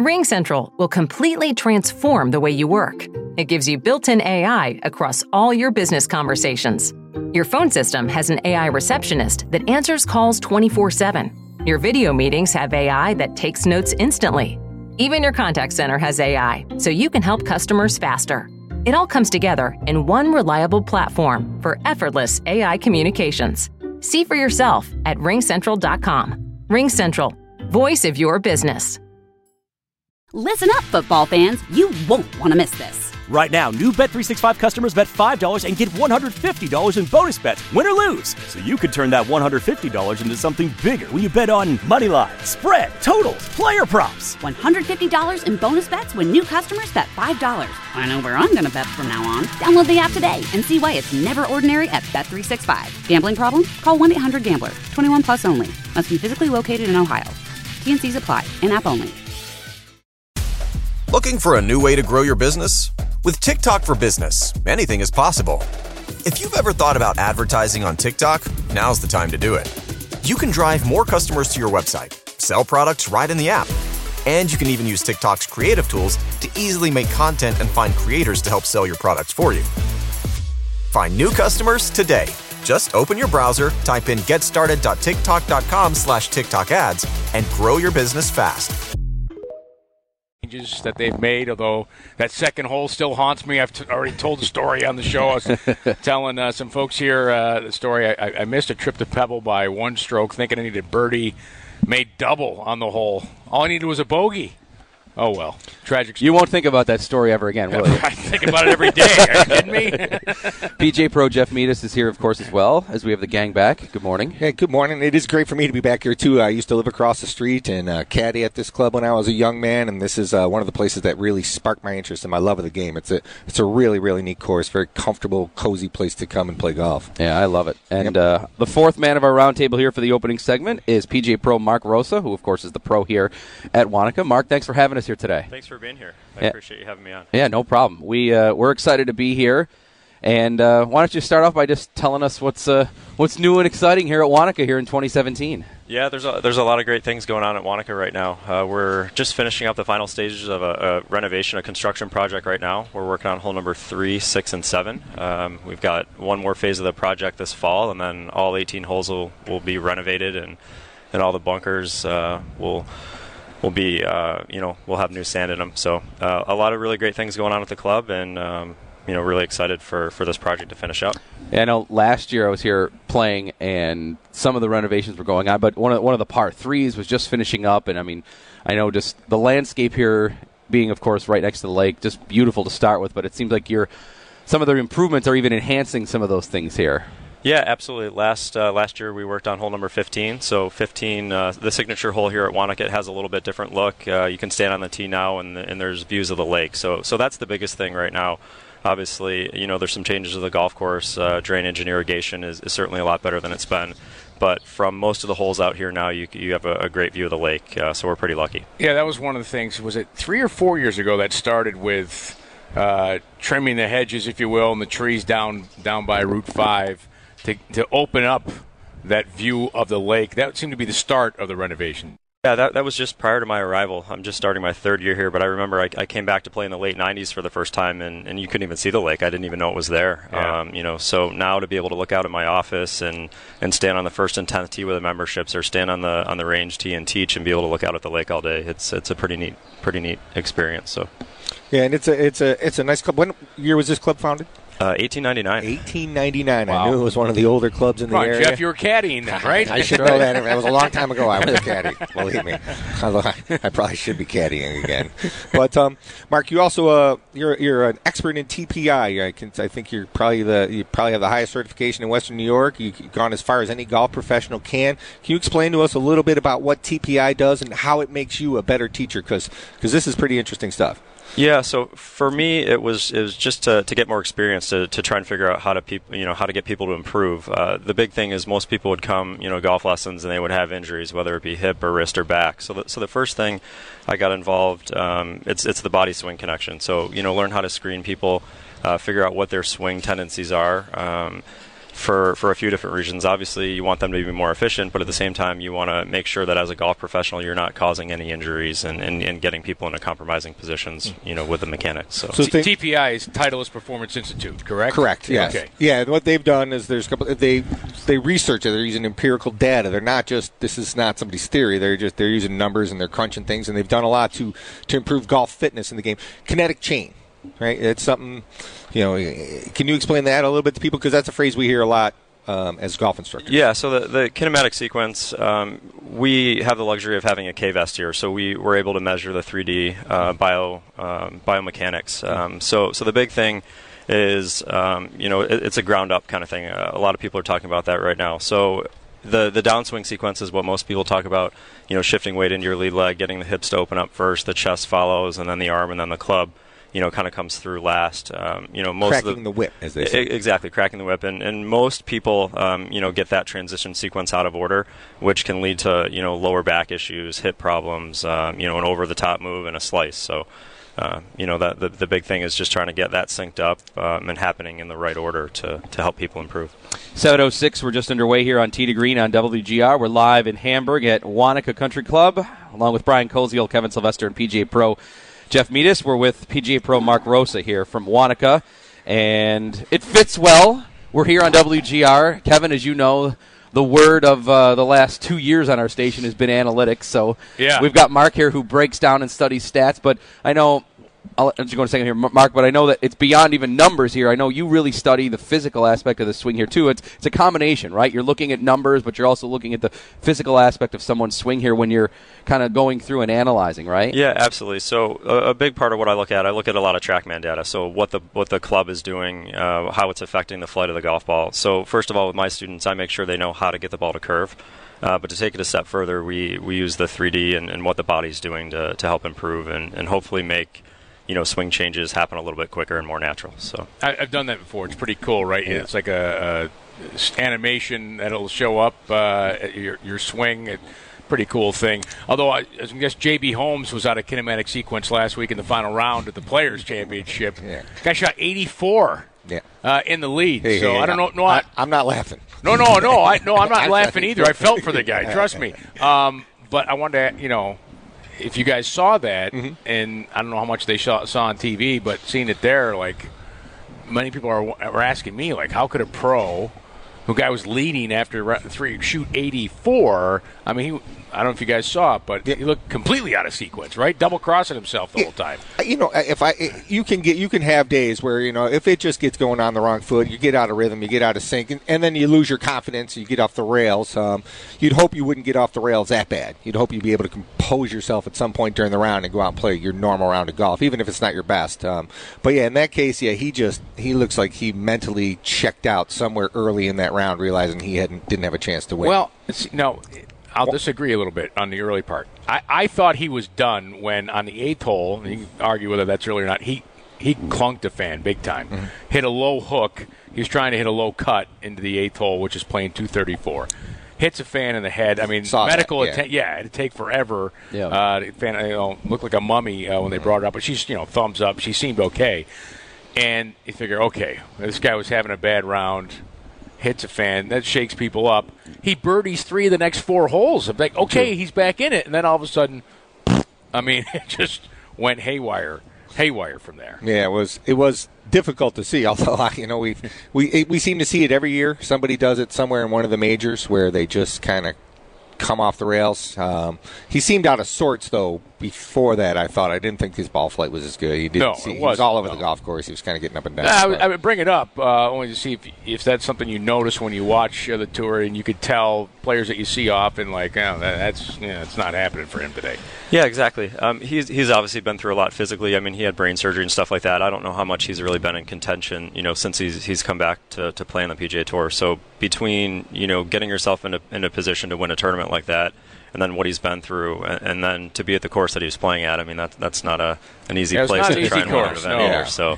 RingCentral will completely transform the way you work. It gives you built-in AI across all your business conversations. Your phone system has an AI receptionist that answers calls 24/7. Your video meetings have AI that takes notes instantly. Even your contact center has AI, so you can help customers faster. It all comes together in one reliable platform for effortless AI communications. See for yourself at ringcentral.com. RingCentral, voice of your business. Listen up, football fans. You won't want to miss this. Right now, new Bet365 customers bet $5 and get $150 in bonus bets, win or lose. So you could turn that $150 into something bigger when you bet on moneyline, spread, totals, player props. $150 in bonus bets when new customers bet $5. I know where I'm going to bet from now on. Download the app today and see why it's never ordinary at Bet365. Gambling problem? Call 1-800-GAMBLER. 21 plus only. Must be physically located in Ohio. T&Cs apply. In-app only. Looking for a new way to grow your business? With TikTok for Business, anything is possible. If you've ever thought about advertising on TikTok, now's the time to do it. You can drive more customers to your website, sell products right in the app, and you can even use TikTok's creative tools to easily make content and find creators to help sell your products for you. Find new customers today. Just open your browser, type in getstarted.tiktok.com/TikTok ads, and grow your business fast. That they've made, although that second hole still haunts me. I've already told the story on the show. I was telling some folks here the story. I missed a trip to Pebble by one stroke, thinking I needed birdie, made double on the hole. All I needed was a bogey. Oh, well. Tragic story. You won't think about that story ever again, will you? I think about it every day. Are you kidding me? PJ Pro Jeff Meadis is here, of course, as well, as we have the gang back. Good morning. Hey, good morning. It is great for me to be back here, too. I used to live across the street and caddy at this club when I was a young man, and this is one of the places that really sparked my interest and my love of the game. It's a really, really neat course, very comfortable, cozy place to come and play golf. Yeah, I love it. And the fourth man of our roundtable here for the opening segment is PJ Pro Mark Rosa, who, of course, is the pro here at Wanaka. Mark, thanks for having us here today. Thanks for being here. I appreciate you having me on. Yeah, no problem. We're excited to be here. And why don't you start off by just telling us what's new and exciting here at Wanaka here in 2017? Yeah, there's a lot of great things going on at Wanaka right now. We're just finishing up the final stages of a renovation, a construction project right now. We're working on hole number 3, 6, and 7. We've got one more phase of the project this fall, and then all 18 holes will be renovated, and all the bunkers will be, we'll have new sand in them. So a lot of really great things going on at the club, and really excited for this project to finish up. Yeah, I know last year I was here playing, and some of the renovations were going on, but one of the par 3s was just finishing up, and I know just the landscape here being, of course, right next to the lake, just beautiful to start with, but it seems like some of the improvements are even enhancing some of those things here. Yeah, absolutely. Last year we worked on hole number 15. So 15, the signature hole here at Wanaka, has a little bit different look. You can stand on the tee now, and there's views of the lake. So that's the biggest thing right now. Obviously, there's some changes to the golf course. Drainage and irrigation is certainly a lot better than it's been. But from most of the holes out here now, you have a great view of the lake. So we're pretty lucky. Yeah, that was one of the things. Was it 3 or 4 years ago that started with trimming the hedges, if you will, and the trees down by Route 5 to open up that view of the lake? That seemed to be the start of the renovation. Yeah, that was just prior to my arrival. I'm just starting my 3rd year here, but I remember I came back to play in the late 90s for the first time, and you couldn't even see the lake. I didn't even know it was there. Yeah. So now to be able to look out at my office and stand on the 1st and 10th tee with the memberships, or stand on the range tee and teach, and be able to look out at the lake all day, it's a pretty neat experience. So. Yeah, and it's a nice club. When year was this club founded? 1899. 1899. Wow. I knew it was one of the older clubs in the area. Jeff, you were caddying then, right? I should know that. That was a long time ago. I was a caddy. Believe me. Although I probably should be caddying again. But Mark, you also you're an expert in TPI. I think you probably have the highest certification in Western New York. You've gone as far as any golf professional can. Can you explain to us a little bit about what TPI does and how it makes you a better teacher? Because this is pretty interesting stuff. Yeah, so for me, it was just to get more experience, to try and figure out how to get people to improve. The big thing is most people would come, golf lessons, and they would have injuries, whether it be hip or wrist or back. So the first thing I got involved, it's the body swing connection. So learn how to screen people, figure out what their swing tendencies are. for a few different reasons. Obviously, you want them to be more efficient, but at the same time, you want to make sure that as a golf professional, you're not causing any injuries and getting people into compromising positions, with the mechanics. So TPI is Titleist Performance Institute, correct? Correct. Yes. Okay. Yeah. And what they've done is there's a couple. They research it. They're using empirical data. They're not just this is not somebody's theory. They're using numbers and they're crunching things, and they've done a lot to improve golf fitness in the game. Kinetic chain. Right, it's something, can you explain that a little bit to people? Because that's a phrase we hear a lot as golf instructors. Yeah, so the kinematic sequence, we have the luxury of having a K-Vest here, so we were able to measure the 3D biomechanics. So the big thing is, it's a ground-up kind of thing. A lot of people are talking about that right now. So the downswing sequence is what most people talk about, shifting weight into your lead leg, getting the hips to open up first, the chest follows, and then the arm, and then the club. Kind of comes through last. Most cracking the whip, as they say. Exactly, cracking the whip, and most people, get that transition sequence out of order, which can lead to lower back issues, hip problems, an over-the-top move and a slice. So, that the big thing is just trying to get that synced up and happening in the right order to help people improve. 7:06, we're just underway here on Tee to Green on WGR. We're live in Hamburg at Wanaka Country Club, along with Brian Koziel, Kevin Sylvester, and PGA Pro Jeff Meadis. We're with PGA Pro Mark Rosa here from Wanaka, and it fits well. We're here on WGR. Kevin, as you know, the word of the last 2 years on our station has been analytics, so we've got Mark here who breaks down and studies stats, but I know I'll let you go in a second here, Mark, but I know that it's beyond even numbers here. I know you really study the physical aspect of the swing here, too. It's a combination, right? You're looking at numbers, but you're also looking at the physical aspect of someone's swing here when you're kind of going through and analyzing, right? Yeah, absolutely. So a big part of what I look at a lot of TrackMan data. So what the club is doing, how it's affecting the flight of the golf ball. So first of all, with my students, I make sure they know how to get the ball to curve. But to take it a step further, we use the 3D and what the body's doing to help improve and hopefully make swing changes happen a little bit quicker and more natural. So I've done that before. It's pretty cool, right? Yeah. It's like a animation that'll show up your swing. Pretty cool thing. Although I guess J.B. Holmes was out of kinematic sequence last week in the final round at the Players Championship. Yeah. Guy shot 84 in the lead. I don't know. No, I'm not laughing. No. I'm not laughing either. I felt for the guy. Trust me. But I wanted to, if you guys saw that, and I don't know how much they saw on TV, but seeing it there, like, many people are asking me, like, how could a pro, who guy was leading after 3, shoot 84? I mean, I don't know if you guys saw it, but he looked completely out of sequence, right? Double crossing himself the whole time. You can have days where if it just gets going on the wrong foot, you get out of rhythm, you get out of sync, and then you lose your confidence, you get off the rails. You'd hope you wouldn't get off the rails that bad. You'd hope you'd be able to compose yourself at some point during the round and go out and play your normal round of golf, even if it's not your best. But in that case, he looks like he mentally checked out somewhere early in that round, realizing he didn't have a chance to win. Well, no. I'll disagree a little bit on the early part. I thought he was done when on the 8th hole, and you can argue whether that's early or not, he clunked a fan big time. Mm-hmm. Hit a low hook. He was trying to hit a low cut into the 8th hole, which is playing 234. Hits a fan in the head. I mean, medical attention. Yeah, it'd take forever. Yeah. The fan looked like a mummy when they brought her up, but she's thumbs up. She seemed okay. And you figure, okay, this guy was having a bad round. Hits a fan. That shakes people up. He birdies 3 of the next 4 holes. I'm like, okay, he's back in it. And then all of a sudden, it just went haywire from there. Yeah, it was difficult to see. Although, we seem to see it every year. Somebody does it somewhere in one of the majors where they just kind of come off the rails. He seemed out of sorts, though, before that, I thought. I didn't think his ball flight was as good. He was all over the golf course. He was kind of getting up and down. I would bring it up only to see if that's something you notice when you watch the tour, and you could tell players that you see often, like, it's not happening for him today. Yeah, exactly. He's obviously been through a lot physically. I mean, he had brain surgery and stuff like that. I don't know how much he's really been in contention, since he's come back to play on the PGA Tour. So between, getting yourself in a position to win a tournament like that, and then what he's been through, and then to be at the course that he was playing at, I mean, that's not an easy place to try and win an event either. So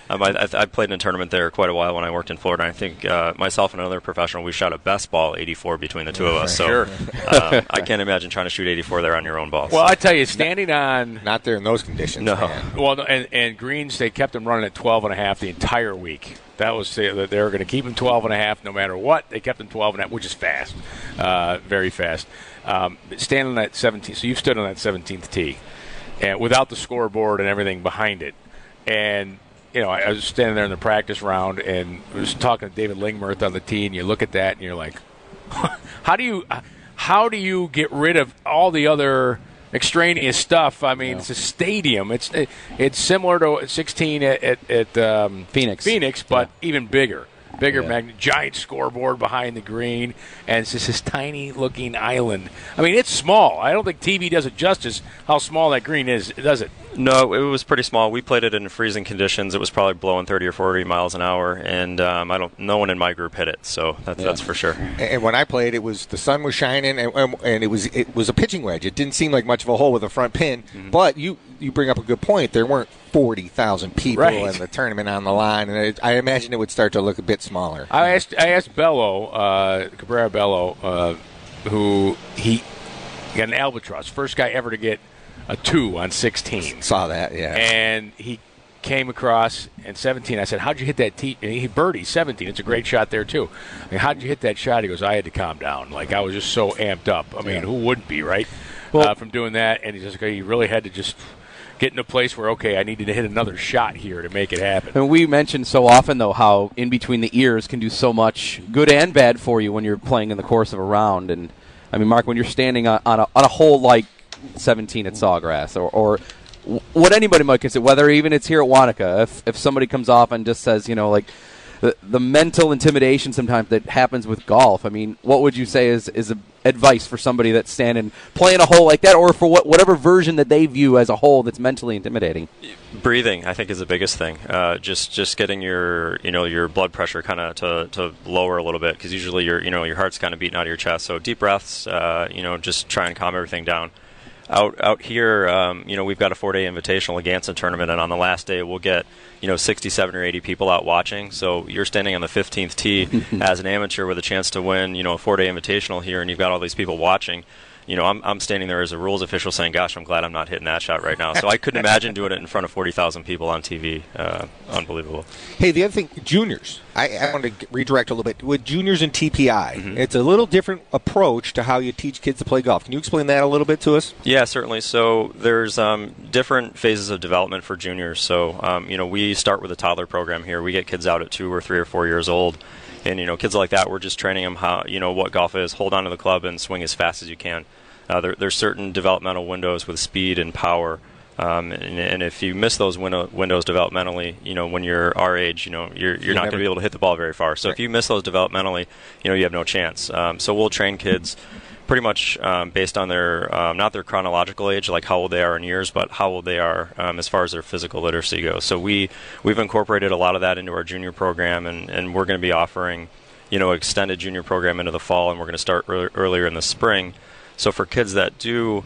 I played in a tournament there quite a while when I worked in Florida. I think myself and another professional, we shot a best ball 84 between the two of us. So I can't imagine trying to shoot 84 there on your own ball. Well, I tell you, standing on... Not there in those conditions. No. Man. Well, and greens, they kept them running at 12.5 the entire week. That was that they were going to keep him 12.5 no matter what. They kept him 12.5, which is fast, very fast. Standing on that 17th, so you've stood on that 17th tee, and without the scoreboard and everything behind it, and I was standing there in the practice round and I was talking to David Lingmerth on the tee, and you look at that and you're like, how do you get rid of all the other extraneous stuff? I mean, It's a stadium. It's similar to 16 at Phoenix, but even bigger. Giant scoreboard behind the green, and it's just this tiny-looking island. I mean, it's small. I don't think TV does it justice how small that green is, does it? No, it was pretty small. We played it in freezing conditions. It was probably blowing 30 or 40 miles an hour, and no one in my group hit it, so that's for sure. And when I played, the sun was shining, and it was a pitching wedge. It didn't seem like much of a hole with a front pin, but you bring up a good point. There weren't 40,000 people in the tournament on the line, and I imagine it would start to look a bit smaller. I asked Bello, Cabrera Bello, who he got an albatross, first guy ever to get a 2 on 16. Saw that, yeah. And he came across in 17. I said, "How'd you hit that tee?" And he birdied 17. It's a great shot there too. I mean, how'd you hit that shot? He goes, "I had to calm down. Like I was just so amped up. I mean, who wouldn't be, right? From doing that." And he really had to just get in a place where, okay, I needed to hit another shot here to make it happen. And we mentioned so often, though, how in between the ears can do so much good and bad for you when you're playing in the course of a round. And I mean, Mark, when you're standing on a hole like 17 at Sawgrass, or what anybody might consider, whether even it's here at Wanaka, if somebody comes off and just says, the mental intimidation sometimes that happens with golf. I mean, what would you say is advice for somebody that's playing a hole like that, or for whatever version that they view as a hole that's mentally intimidating? Breathing, I think, is the biggest thing. Just getting your blood pressure kind of to lower a little bit, because usually your heart's kind of beating out of your chest. So deep breaths, just try and calm everything down. Out here, we've got a 4-day invitational Ganson tournament, and on the last day we'll get 67 or 80 people out watching. So you're standing on the 15th tee as an amateur with a chance to win a 4-day invitational here, and you've got all these people watching. I'm standing there as a rules official saying, "Gosh, I'm glad I'm not hitting that shot right now." So I couldn't imagine doing it in front of 40,000 people on TV. Unbelievable. Hey, the other thing, juniors. I want to redirect a little bit. With juniors and TPI, it's a little different approach to how you teach kids to play golf. Can you explain that a little bit to us? Yeah, certainly. So there's different phases of development for juniors. So, we start with a toddler program here. We get kids out at 2 or 3 or 4 years old. And, kids like that, we're just training them how, what golf is. Hold on to the club and swing as fast as you can. There's certain developmental windows with speed and power. And if you miss those windows developmentally, when you're our age, you're not going to be able to hit the ball very far. So if you miss those developmentally, you have no chance. So we'll train kids pretty much based on their not their chronological age, like how old they are in years, but how old they are as far as their physical literacy goes. So we've incorporated a lot of that into our junior program, and we're going to be offering extended junior program into the fall, and we're going to start earlier in the spring. So for kids that do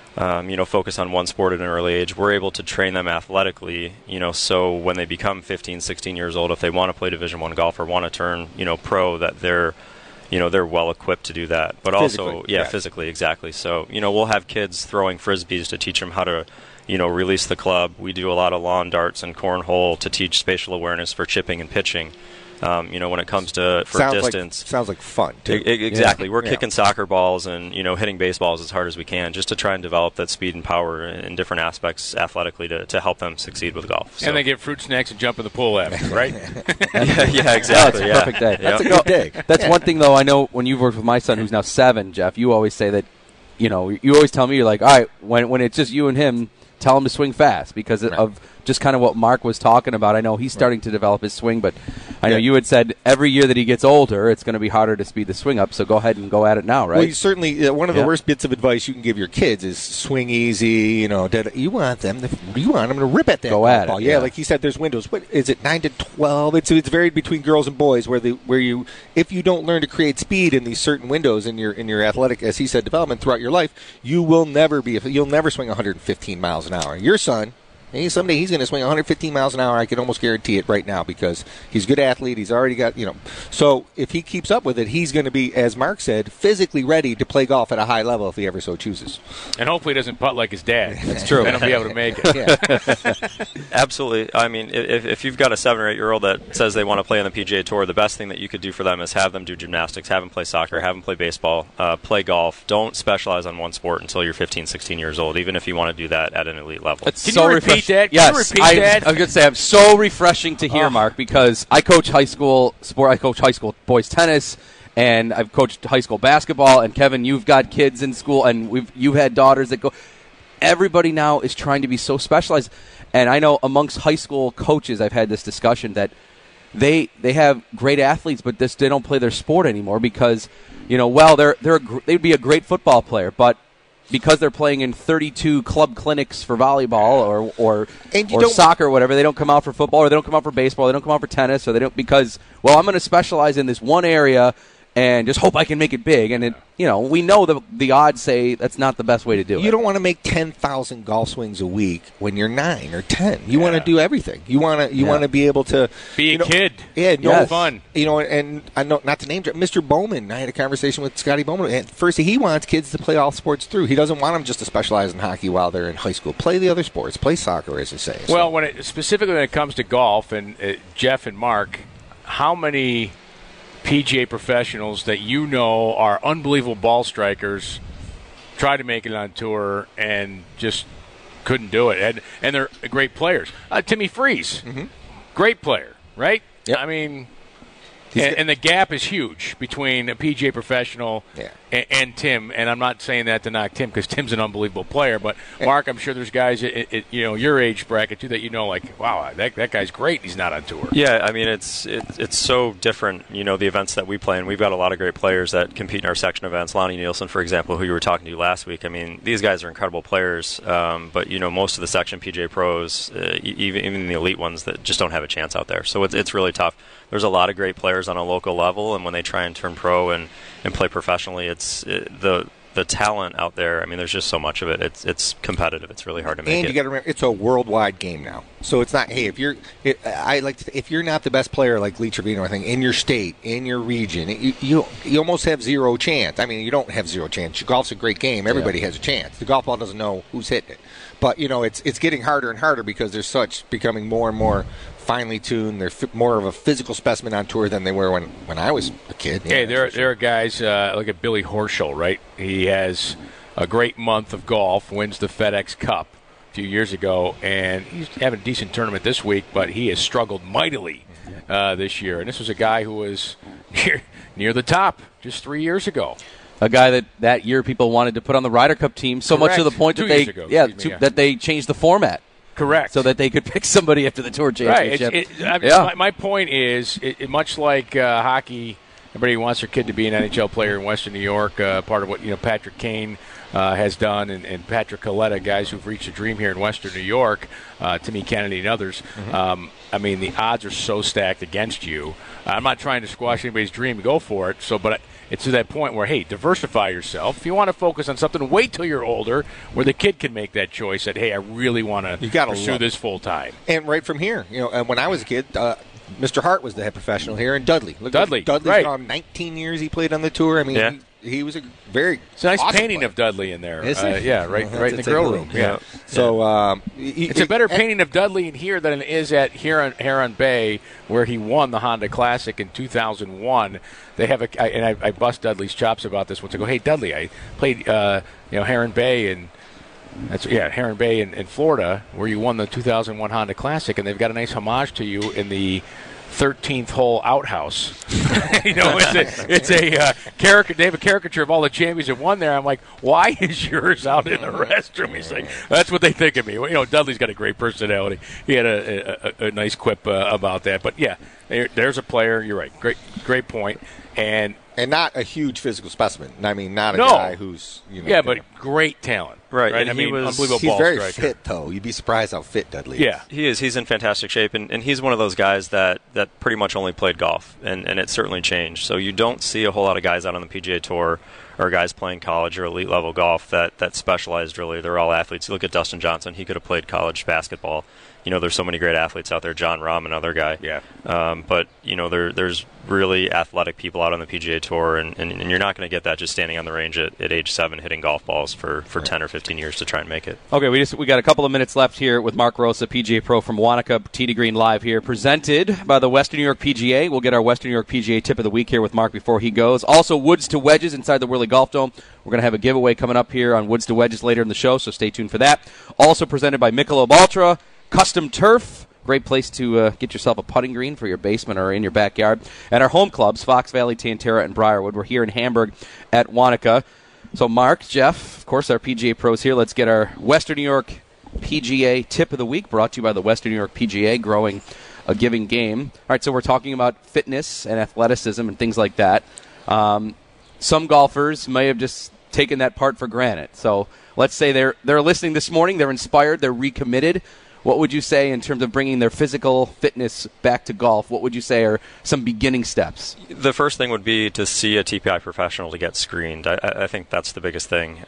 focus on one sport at an early age, we're able to train them athletically, so when they become 15, 16 years old, if they want to play Division I golf or want to turn, pro, that they're well equipped to do that. But also, physically, exactly. So, we'll have kids throwing Frisbees to teach them how to, release the club. We do a lot of lawn darts and cornhole to teach spatial awareness for chipping and pitching. When it comes to distance. Sounds like fun, too. Exactly. Yeah. We're kicking soccer balls and, hitting baseballs as hard as we can just to try and develop that speed and power in different aspects athletically to help them succeed with golf. So. And they get fruit snacks and jump in the pool after, right? yeah, exactly. That's a perfect day. That's a good day. That's one thing, though, I know when you've worked with my son, who's now 7, Jeff, you always say that, you always tell me, you're like, all right, when it's just you and him, tell him to swing fast because of just kind of what Mark was talking about. I know he's starting to develop his swing, but I know you had said every year that he gets older, it's going to be harder to speed the swing up, so go ahead and go at it now, right? Well, certainly, one of the worst bits of advice you can give your kids is swing easy, you want them to rip at that ball. Yeah, like he said, there's windows. What is it, 9 to 12? It's varied between girls and boys where you, if you don't learn to create speed in these certain windows in your athletic, as he said, development throughout your life, you'll never swing 115 miles an hour. Your son, Someday he's going to swing 115 miles an hour. I can almost guarantee it right now because he's a good athlete. He's already got, So if he keeps up with it, he's going to be, as Mark said, physically ready to play golf at a high level if he ever so chooses. And hopefully he doesn't putt like his dad. That's true. Then he'll be able to make it. Absolutely. I mean, if you've got a 7 or 8 year old that says they want to play on the PGA Tour, the best thing that you could do for them is have them do gymnastics, have them play soccer, have them play baseball, play golf. Don't specialize on one sport until you're 15, 16 years old, even if you want to do that at an elite level. It's Can so you repeat that? Yes, Can you repeat that? I was going to say, I'm so refreshing to hear, Mark, because I coach high school sport. I coach high school boys tennis, and I've coached high school basketball. And Kevin, you've got kids in school, and you've had daughters that go. Everybody now is trying to be so specialized. And I know amongst high school coaches, I've had this discussion that they have great athletes, but they don't play their sport anymore because, they'd be a great football player, but because they're playing in 32 club clinics for volleyball or soccer or whatever, they don't come out for football or they don't come out for baseball, they don't come out for tennis, or they don't because, I'm going to specialize in this one area and just hope I can make it big. And we know the odds say that's not the best way to do it. You don't want to make 10,000 golf swings a week when you're 9 or 10. You want to do everything. You want to be able to be a kid. Yeah, no fun. And I know not to name drop Mr. Bowman. I had a conversation with Scotty Bowman. And first, he wants kids to play all sports through. He doesn't want them just to specialize in hockey while they're in high school. Play the other sports. Play soccer, as they say. Well, specifically when it comes to golf, and Jeff and Mark, how many PGA professionals that are unbelievable ball strikers tried to make it on tour and just couldn't do it, and they're great players. Timmy Freeze, great player, right? Yep. I mean, and the gap is huge between a PGA professional and Tim. And I'm not saying that to knock Tim because Tim's an unbelievable player. But Mark, I'm sure there's guys at your age bracket too that wow, that guy's great. He's not on tour. Yeah, I mean it's so different. The events that we play in. We've got a lot of great players that compete in our section events. Lonnie Nielsen, for example, who you were talking to last week. I mean, these guys are incredible players. But most of the section PGA pros, even the elite ones, that just don't have a chance out there. So it's really tough. There's a lot of great players on a local level, and when they try and turn pro and play professionally, the talent out there. I mean, there's just so much of it. It's competitive. It's really hard to make it. And you got to remember, it's a worldwide game now. So it's not, hey, if you're not the best player like Lee Trevino, I think, in your state, in your region, you almost have zero chance. I mean, you don't have zero chance. Golf's a great game. Everybody has a chance. The golf ball doesn't know who's hitting it. But it's getting harder and harder because there's becoming more and more finely tuned. They're more of a physical specimen on tour than they were when I was a kid. Hey, there are guys like at Billy Horschel, right? He has a great month of golf, wins the FedEx Cup a few years ago, and he's having a decent tournament this week, but he has struggled mightily this year. And this was a guy who was near the top just 3 years ago. A guy that year people wanted to put on the Ryder Cup team, so Correct. much to the point that that they changed the format. Correct. So that they could pick somebody after the Tour Championship. Right. My point is, much like hockey, everybody wants their kid to be an NHL player in Western New York, part of what Patrick Kane has done, and Patrick Coletta, guys who've reached a dream here in Western New York, Timmy Kennedy and others. I mean, the odds are so stacked against you. I'm not trying to squash anybody's dream to go for it, but it's to that point where, hey, diversify yourself. If you want to focus on something, wait till you're older where the kid can make that choice that, hey, I really want to pursue this full time. And right from here, when I was a kid, Mr. Hart was the head professional here, and Dudley's right. 19 years he played on the tour. I mean, he was a very it's a nice awesome painting player. of Dudley in there. Is it? Right in the grill room. Yeah. So it's a better painting of Dudley in here than it is at Heron Bay, where he won the Honda Classic in 2001. They have I bust Dudley's chops about this once. I go, hey Dudley, I played Heron Bay and. Heron Bay in Florida, where you won the 2001 Honda Classic, and they've got a nice homage to you in the 13th hole outhouse. It's a caricature. They have a caricature of all the champions that won there. I'm like, why is yours out in the restroom? He's like, that's what they think of me. Dudley's got a great personality. He had a nice quip about that. But yeah, there's a player. You're right. Great point. And not a huge physical specimen. I mean, not a guy who's but great talent. Right. I mean, unbelievable he's ball very striker. fit, though. You'd be surprised how fit Dudley is. Yeah. He is. He's in fantastic shape, and he's one of those guys that pretty much only played golf, and it certainly changed. So you don't see a whole lot of guys out on the PGA Tour or guys playing college or elite level golf that specialized really. They're all athletes. You look at Dustin Johnson; he could have played college basketball. There's so many great athletes out there. John Rahm, another guy. Yeah. But there's really athletic people out on the PGA Tour, and you're not going to get that just standing on the range at age 7 hitting golf balls for 10 or 15 years to try and make it. Okay, we got a couple of minutes left here with Mark Rosa, PGA Pro from Wanaka, Tee to Green Live here, presented by the Western New York PGA. We'll get our Western New York PGA tip of the week here with Mark before he goes. Also, Woods to Wedges inside the Whirly Golf Dome. We're going to have a giveaway coming up here on Woods to Wedges later in the show, so stay tuned for that. Also presented by Michelob Ultra, Custom Turf. Great place to get yourself a putting green for your basement or in your backyard. And our home clubs, Fox Valley, Tantera, and Briarwood. We're here in Hamburg at Wanaka. So Mark, Jeff, of course, our PGA pros here. Let's get our Western New York PGA tip of the week, brought to you by the Western New York PGA, growing a giving game. All right, so we're talking about fitness and athleticism and things like that. Some golfers may have just taken that part for granted. So let's say they're listening this morning, they're inspired, they're recommitted. What would you say in terms of bringing their physical fitness back to golf? What would you say are some beginning steps? The first thing would be to see a TPI professional to get screened. I think that's the biggest thing.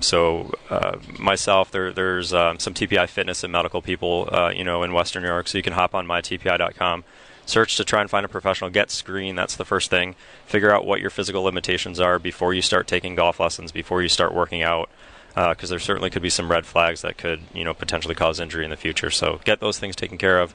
Myself, there's some TPI fitness and medical people, in Western New York, so you can hop on mytpi.com, search to try and find a professional, get screened. That's the first thing. Figure out what your physical limitations are before you start taking golf lessons, before you start working out. Because there certainly could be some red flags that could, potentially cause injury in the future. So get those things taken care of.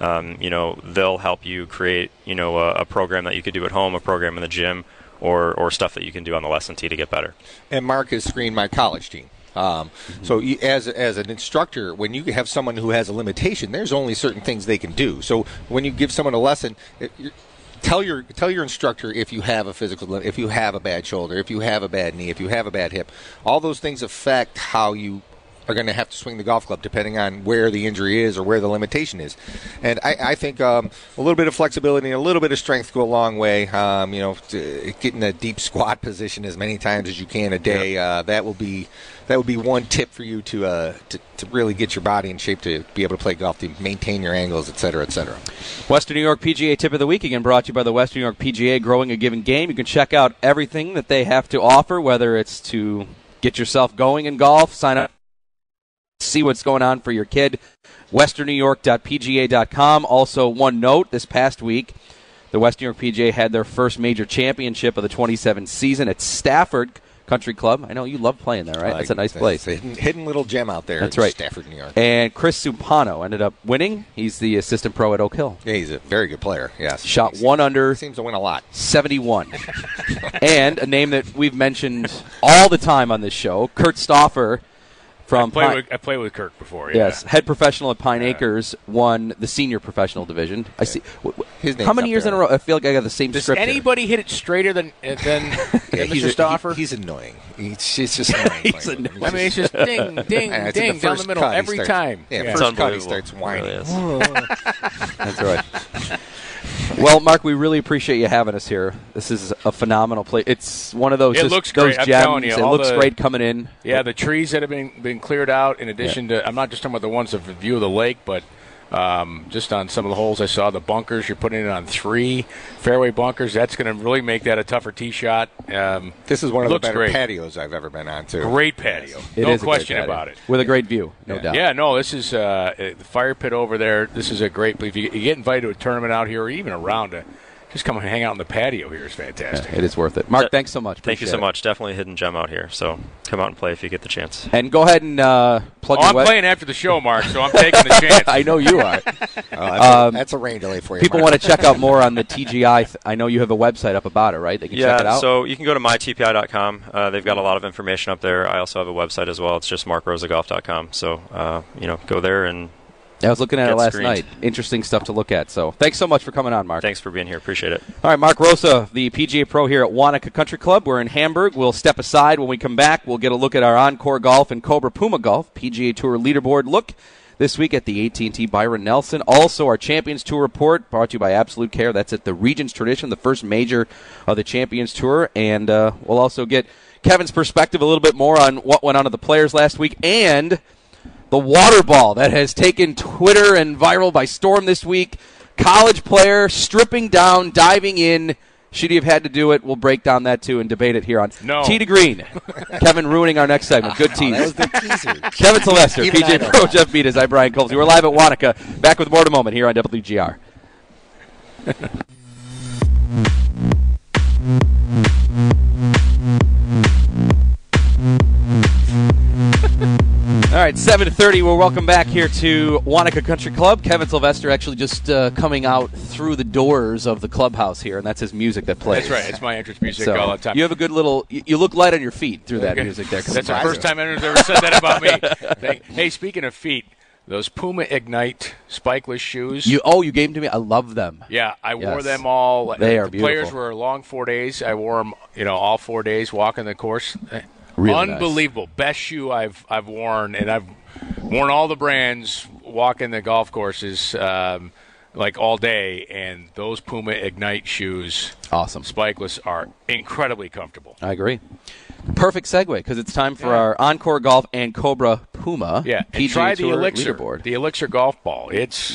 They'll help you create, a program that you could do at home, a program in the gym, or stuff that you can do on the lesson tee to get better. And Mark has screened my college team. So as an instructor, when you have someone who has a limitation, there's only certain things they can do. So when you give someone a lesson, tell your instructor if you have a physical, if you have a bad shoulder, if you have a bad knee, if you have a bad hip. All those things affect how you are going to have to swing the golf club depending on where the injury is or where the limitation is. And I think a little bit of flexibility and a little bit of strength go a long way. Getting a deep squat position as many times as you can a day, that will be one tip for you to really get your body in shape to be able to play golf, to maintain your angles, et cetera, et cetera. Western New York PGA Tip of the Week, again brought to you by the Western New York PGA, growing a given game. You can check out everything that they have to offer, whether it's to get yourself going in golf, sign up, see what's going on for your kid, westernnewyork.pga.com. Also, one note, this past week, the Western New York PGA had their first major championship of the 27 season at Stafford Country Club. I know you love playing there, right? That's a nice place. It's a hidden little gem out there. That's right. Stafford, New York. And Chris Supano ended up winning. He's the assistant pro at Oak Hill. Yeah, he's a very good player, yes. Shot 1 under. Seems to win a lot. 71. And a name that we've mentioned all the time on this show, Kurt Stauffer. I played with Kirk before. Yes, head professional at Pine Acres, won the senior professional division. I see. How many years in a row? I feel like I got the same script. Does anybody hit it straighter than Mr. Stauffer? He's annoying. It's just annoying. He's annoying. I mean, it's just ding, ding, ding down the middle every time. Yeah, first cut he starts whining. That's right. Well, Mark, we really appreciate you having us here. This is a phenomenal place. It's one of those. It looks great. Those I'm gems. telling you, it looks great coming in. Yeah, the trees that have been cleared out. In addition to, I'm not just talking about the ones of the view of the lake, but just on some of the holes I saw, the bunkers. You're putting it on 3 fairway bunkers. That's going to really make that a tougher tee shot. This is one of the better patios I've ever been on, too. Great patio. No question about it. With a great view, no doubt. Yeah, no, this is the fire pit over there. This is a great place. If you get invited to a tournament out here or even around it, just come and hang out on the patio here is fantastic. Yeah, it is worth it. Mark, thanks so much. Thank you so much. Definitely a hidden gem out here. So come out and play if you get the chance. And go ahead and plug your I'm playing after the show, Mark, so I'm taking the chance. I know you are. That's a rain delay for you, people Mark. want to check out more on the TGI. I know you have a website up about it, right? They can check it out. So you can go to mytpi.com. They've got a lot of information up there. I also have a website as well. It's just markrosagolf.com. So, go there and I was looking at it last night. Interesting stuff to look at. So thanks so much for coming on, Mark. Thanks for being here. Appreciate it. All right, Mark Rosa, the PGA Pro here at Wanaka Country Club. We're in Hamburg. We'll step aside. When we come back, we'll get a look at our Encore Golf and Cobra Puma Golf PGA Tour leaderboard look this week at the AT&T Byron Nelson. Also, our Champions Tour report brought to you by Absolute Care. That's at the Regents Tradition, the first major of the Champions Tour. And we'll also get Kevin's perspective a little bit more on what went on to the players last week and the water ball that has taken Twitter and viral by storm this week. College player stripping down, diving in, Should he have had to do it? We'll break down that, too, and debate it here on No. Tee to Green. Kevin ruining our next segment. Good tease. That was the teaser. Kevin Sylvester, Even I PJ know Pro, that. Jeff Beatis. I'm Brian Colsey. We're live at Wanaka. Back with more in a moment here on WGR. All right, 7:30. We're welcome back here to Wanaka Country Club. Kevin Sylvester actually just coming out through the doors of the clubhouse here, and that's his music that plays. That's right. It's my entrance music So all the time. you have a good little. You look light on your feet through that music there. That's the first time anyone's ever said that about me. Hey, speaking of feet, those Puma Ignite spikeless shoes. You gave them to me. I love them. Yeah, I wore Yes. them all. They are the beautiful. Players were long 4 days. I wore them, all 4 days walking the course. Really unbelievable. Nice. Best shoe I've worn, and I've worn all the brands walking the golf courses like all day, and those Puma Ignite shoes, awesome, spikeless, are incredibly comfortable. I agree. Perfect segue because it's time for our Encore Golf and Cobra Puma. Yeah, and PGA try the Tour Elixir, leaderboard. the Elixir golf ball.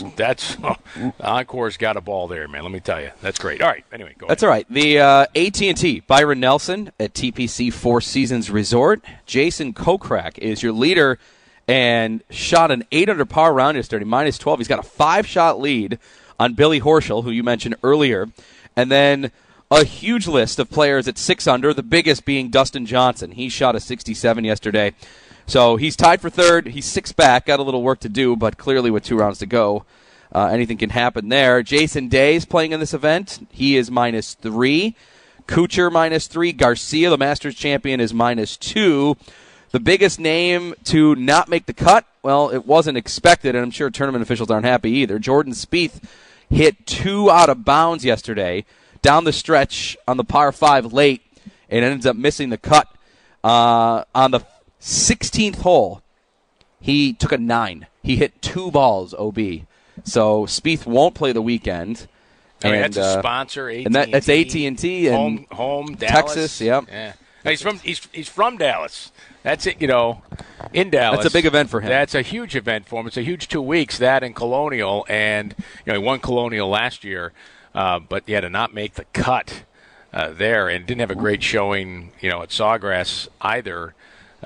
Encore's got a ball there, man. Let me tell you, that's great. All right, anyway, go. That's ahead. all right. The AT&T Byron Nelson at TPC Four Seasons Resort. Jason Kokrak is your leader and shot an 8-under par round yesterday, minus 12. He's got a 5-shot lead on Billy Horschel, who you mentioned earlier, and then a huge list of players at 6-under, the biggest being Dustin Johnson. He shot a 67 yesterday. So he's tied for third. He's 6 back. Got a little work to do, but clearly with 2 rounds to go, anything can happen there. Jason Day is playing in this event. He is minus 3. Kuchar minus 3. Garcia, the Masters champion, is minus 2. The biggest name to not make the cut, well, it wasn't expected, and I'm sure tournament officials aren't happy either. Jordan Spieth hit 2 out of bounds yesterday down the stretch on the par 5 late, and ends up missing the cut. On the 16th hole, he took a 9. He hit 2 balls, OB. So Spieth won't play the weekend. I mean, that's a sponsor, AT&T. And that's AT&T. And home, Dallas. Texas, yep. Yeah. He's from Dallas. That's it, in Dallas. That's a big event for him. That's a huge event for him. It's a huge 2 weeks, that and Colonial. And, he won Colonial last year. But to not make the cut there, and didn't have a great showing, at Sawgrass either.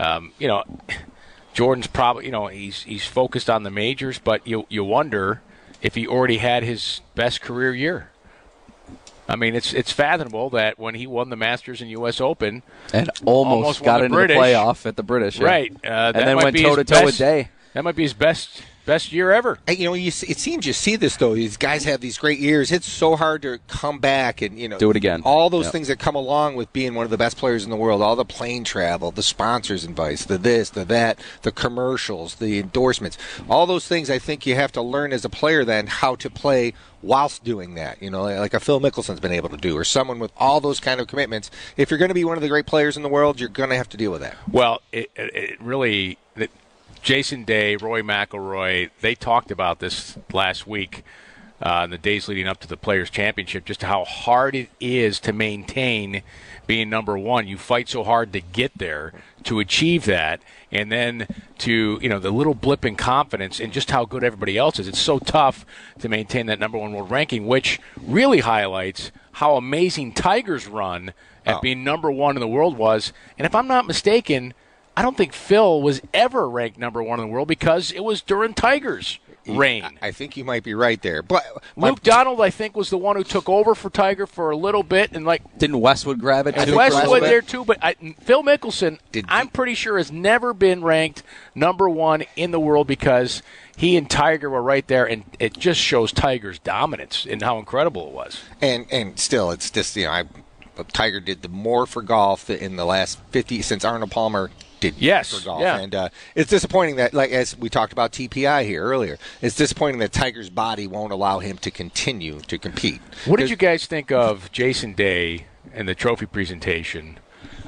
Jordan's probably, he's focused on the majors, but you wonder if he already had his best career year. I mean, it's fathomable that when he won the Masters and U.S. Open, and almost got into the playoff at the British, right? And then went toe to toe with Day. That might be his best year ever. It seems you see this, though. These guys have these great years. It's so hard to come back and, do it again. All those things that come along with being one of the best players in the world, all the plane travel, the sponsors advice, the this, the that, the commercials, the endorsements, all those things I think you have to learn as a player then how to play whilst doing that, like a Phil Mickelson's been able to do, or someone with all those kind of commitments. If you're going to be one of the great players in the world, you're going to have to deal with that. Well, it really... Jason Day, Rory McIlroy, they talked about this last week in the days leading up to the Players' Championship, just how hard it is to maintain being number one. You fight so hard to get there, to achieve that, and then to, the little blip in confidence and just how good everybody else is. It's so tough to maintain that number one world ranking, which really highlights how amazing Tiger's run at being number one in the world was. And if I'm not mistaken, I don't think Phil was ever ranked number one in the world because it was during Tiger's reign. I think you might be right there. But Luke Donald, I think, was the one who took over for Tiger for a little bit, and didn't Westwood grab it? And Westwood there too, but Phil Mickelson, I'm pretty sure, has never been ranked number one in the world because he and Tiger were right there, and it just shows Tiger's dominance and how incredible it was. And still, it's just Tiger did the more for golf in the last 50 since Arnold Palmer did for golf. Yeah. And it's disappointing that, as we talked about TPI here earlier, it's disappointing that Tiger's body won't allow him to continue to compete. What did you guys think of Jason Day and the trophy presentation?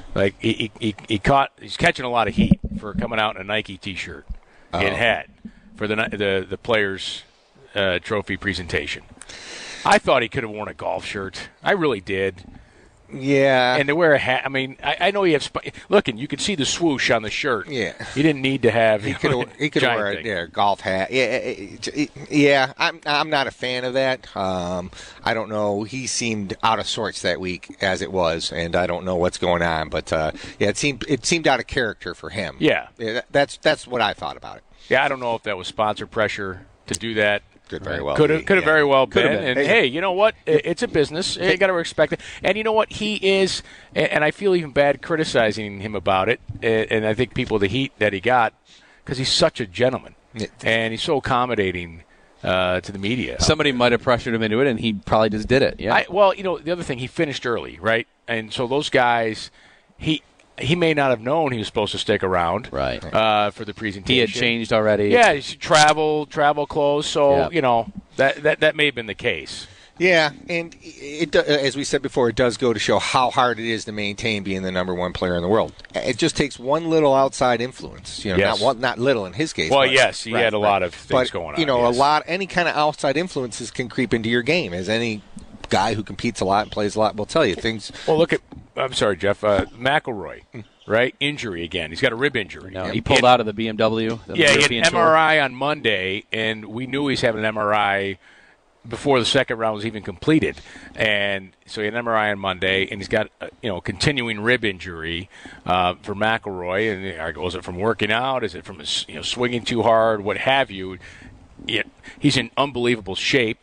He's catching a lot of heat for coming out in a Nike T-shirt and hat for the Players' Trophy presentation. I thought he could have worn a golf shirt. I really did. Yeah. And to wear a hat, I mean, I know you have. Look, and you can see the swoosh on the shirt. Yeah. You didn't need to have. He could wear a golf hat. Yeah. I'm not a fan of that. I don't know. He seemed out of sorts that week as it was, and I don't know what's going on. But it seemed out of character for him. Yeah. That's what I thought about it. Yeah, I don't know if that was sponsor pressure to do that. Could very well could have very well been. And hey, you know what? It's a business. You got to respect it. And you know what? He is, and I feel even bad criticizing him about it. And I think people the heat that he got because he's such a gentleman and he's so accommodating to the media. Somebody might have pressured him into it, and he probably just did it. Yeah. Well, the other thing, he finished early, right? And so those guys, he may not have known he was supposed to stick around for the presentation. He had changed already. Yeah, he travel clothes. So, that may have been the case. Yeah, and as we said before, it does go to show how hard it is to maintain being the number one player in the world. It just takes one little outside influence. Not little in his case. Well, yes, he had a lot of things going on. Any kind of outside influences can creep into your game, as any guy who competes a lot and plays a lot will tell you. Things. Well, look at. I'm sorry, Jeff. McIlroy, right? Injury again. He's got a rib injury. No, he pulled out of the BMW. He had an MRI on Monday, and we knew he was having an MRI before the second round was even completed. And so he had an MRI on Monday, and he's got continuing rib injury for McIlroy. And was it from working out? Is it from swinging too hard? What have you? He's in unbelievable shape,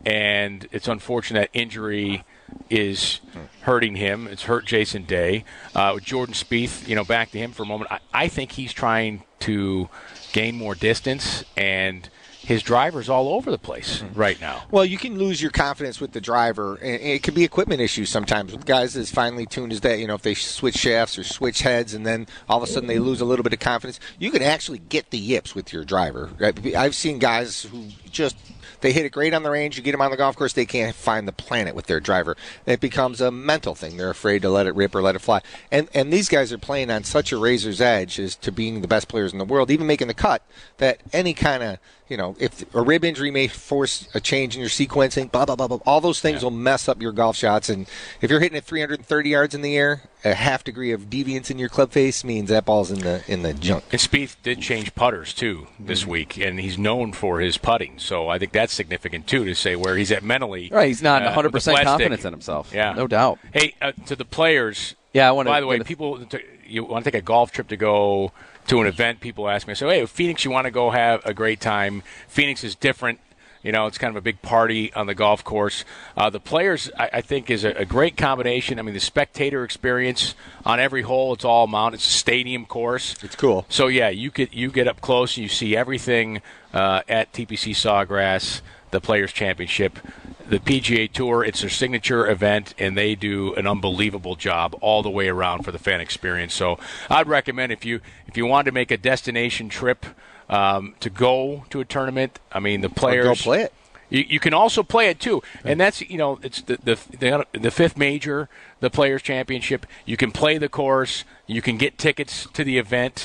and it's unfortunate that injury is hurting him. It's hurt Jason Day. With Jordan Spieth, back to him for a moment. I think he's trying to gain more distance, and his driver's all over the place right now. Well, you can lose your confidence with the driver, and it can be equipment issues sometimes with guys as finely tuned as that. If they switch shafts or switch heads, and then all of a sudden they lose a little bit of confidence, you can actually get the yips with your driver. I've seen guys who just they hit it great on the range. You get them on the golf course, they can't find the planet with their driver. It becomes a mental thing. They're afraid to let it rip or let it fly. And these guys are playing on such a razor's edge as to being the best players in the world, even making the cut, that any kind of, if a rib injury may force a change in your sequencing, blah, blah, blah, blah, all those things will mess up your golf shots. And if you're hitting it 330 yards in the air, a half degree of deviance in your club face means that ball's in the junk. And Spieth did change putters, too, this week, and he's known for his putting. So I think that's significant, too, to say where he's at mentally. Right, he's not 100% confidence in himself. Yeah. No doubt. Hey, to the players, by the way, people, you want to take a golf trip to go to an event, people ask me, I say, hey, Phoenix, you want to go have a great time. Phoenix is different. It's kind of a big party on the golf course. The players, I think, is a great combination. I mean, the spectator experience on every hole, it's all mounted. It's a stadium course. It's cool. So, yeah, you get up close and you see everything at TPC Sawgrass, the Players' Championship. The PGA Tour, it's their signature event, and they do an unbelievable job all the way around for the fan experience. So I'd recommend if you want to make a destination trip to go to a tournament, I mean, the players. Or go play it. You can also play it, too. And that's, it's the fifth major, the Players' Championship. You can play the course. You can get tickets to the event.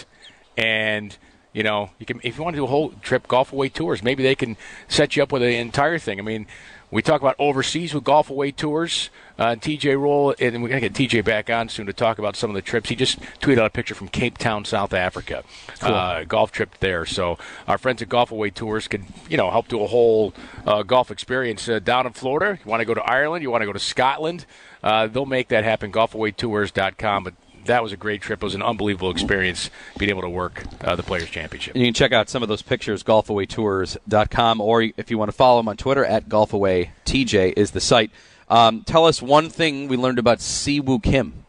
And, you can, if you want to do a whole trip, Golf Away Tours, maybe they can set you up with the entire thing. I mean, we talk about overseas with Golf Away Tours. TJ Roll, and we're going to get TJ back on soon to talk about some of the trips. He just tweeted out a picture from Cape Town, South Africa. Cool. Golf trip there. So our friends at Golf Away Tours could, help do a whole golf experience down in Florida. You want to go to Ireland? You want to go to Scotland? They'll make that happen. GolfAwayTours.com. But that was a great trip. It was an unbelievable experience being able to work the Players' Championship. And you can check out some of those pictures, golfawaytours.com, or if you want to follow them on Twitter, @golfawaytj is the site. Tell us one thing we learned about Siwoo Kim.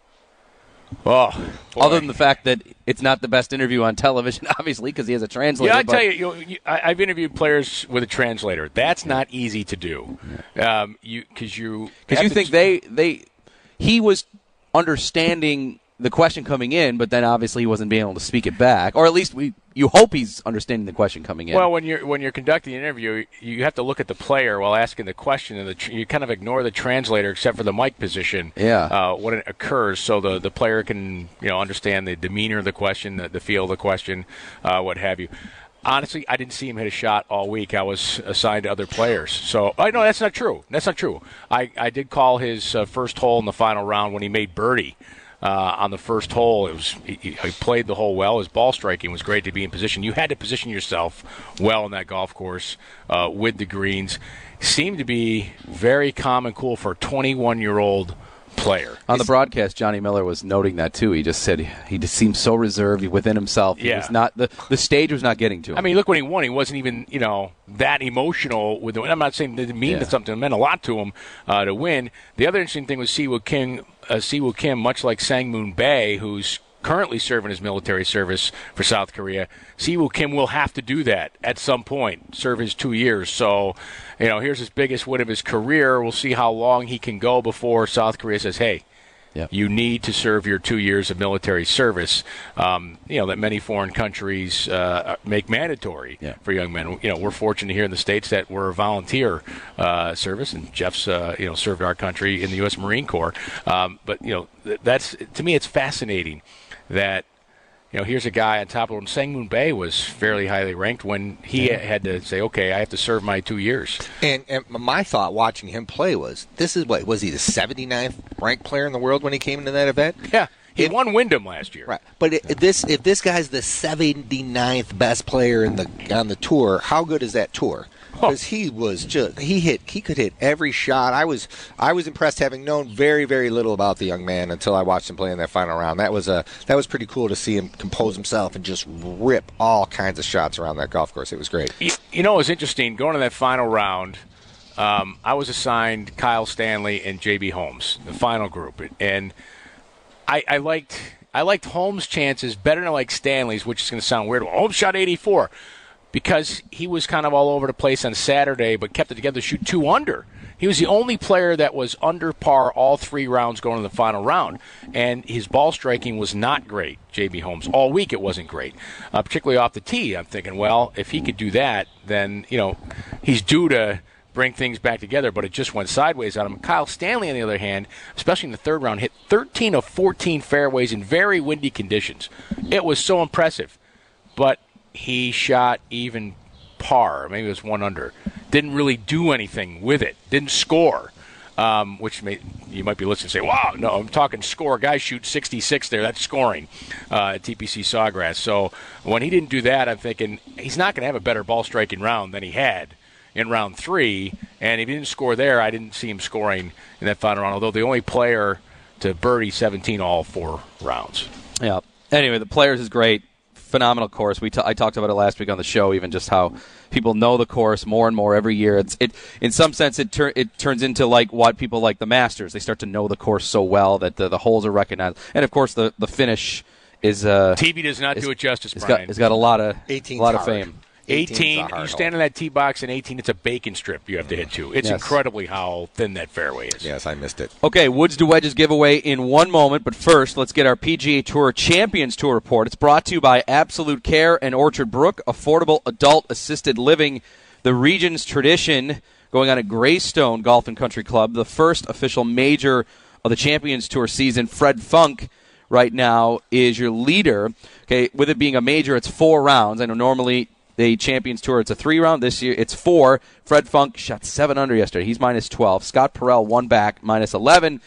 Oh, boy. Other than the fact that it's not the best interview on television, obviously, because he has a translator. Yeah, I tell you, I've interviewed players with a translator. That's not easy to do. Because you think he was understanding the question coming in, but then obviously he wasn't being able to speak it back, or at least you hope he's understanding the question coming in. Well, when you're conducting an interview, you have to look at the player while asking the question, and you kind of ignore the translator except for the mic position. Yeah. When it occurs, so the player can understand the demeanor of the question, the feel of the question, what have you. Honestly, I didn't see him hit a shot all week. I was assigned to other players. So, no, that's not true. That's not true. I did call his first hole in the final round when he made birdie. On the first hole, he played the hole well. His ball striking was great to be in position. You had to position yourself well in that golf course with the greens. Seemed to be very calm and cool for a 21-year-old player. On the broadcast, Johnny Miller was noting that too. He just said he just seemed so reserved within himself. He was not the stage was not getting to him. I mean, look when he won. He wasn't even that emotional with the win. I'm not saying that it didn't mean something. It meant a lot to him to win. The other interesting thing was Siwoo Kim, much like Sang-moon Bae, who's currently serving his military service for South Korea. Siwoo Kim will have to do that at some point, serve his 2 years. So, here's his biggest win of his career. We'll see how long he can go before South Korea says, hey, you need to serve your 2 years of military service, that many foreign countries make mandatory for young men. We're fortunate here in the States that we're a volunteer service, and Jeff's, served our country in the U.S. Marine Corps. But, that's, to me, it's fascinating that, here's a guy on top of him. Sang-moon Bae was fairly highly ranked when he had to say, okay, I have to serve my 2 years. And my thought watching him play was he the 79th ranked player in the world when he came into that event? Yeah. He won Wyndham last year. Right. But if this guy's the 79th best player on the tour, how good is that tour? Because he could hit every shot. I was impressed, having known very, very little about the young man until I watched him play in that final round. That was pretty cool to see him compose himself and just rip all kinds of shots around that golf course. It was great. It was interesting going to that final round. I was assigned Kyle Stanley and J.B. Holmes, the final group, and I liked Holmes' chances better than I liked Stanley's, which is going to sound weird. Well, Holmes shot 84. Because he was kind of all over the place on Saturday, but kept it together to shoot 2 under. He was the only player that was under par all 3 rounds going to the final round. And his ball striking was not great, J.B. Holmes. All week it wasn't great, particularly off the tee. I'm thinking, well, if he could do that, then, he's due to bring things back together, but it just went sideways on him. Kyle Stanley, on the other hand, especially in the third round, hit 13 of 14 fairways in very windy conditions. It was so impressive. But he shot even par. Maybe it was 1 under. Didn't really do anything with it. Didn't score, which you might be listening and say, wow, no, I'm talking score. Guys shoot 66 there. That's scoring at TPC Sawgrass. So when he didn't do that, I'm thinking he's not going to have a better ball striking round than he had in round 3. And if he didn't score there, I didn't see him scoring in that final round, although the only player to birdie 17 all 4 rounds. Yeah. Anyway, the Players is great. Phenomenal course. I talked about it last week on the show, even just how people know the course more and more every year. It in some sense it turns into like what people like the Masters. They start to know the course so well that the holes are recognized, and of course the finish is TV does not do it justice. Brian, it's got a lot of fame. 18, you stand in that tee box in 18, it's a bacon strip you have to hit to. It's incredibly how thin that fairway is. Yes, I missed it. Okay, Woods to Wedges giveaway in 1 moment, but first, let's get our PGA Tour Champions Tour report. It's brought to you by Absolute Care and Orchard Brook, affordable adult assisted living, the region's tradition, going on at Greystone Golf and Country Club, the first official major of the Champions Tour season. Fred Funk right now is your leader. Okay, with it being a major, it's 4 rounds. I know normally the Champions Tour, it's a 3-round. This year, it's 4. Fred Funk shot 7 under yesterday. He's minus 12. Scott Perrell, 1 back, minus 11.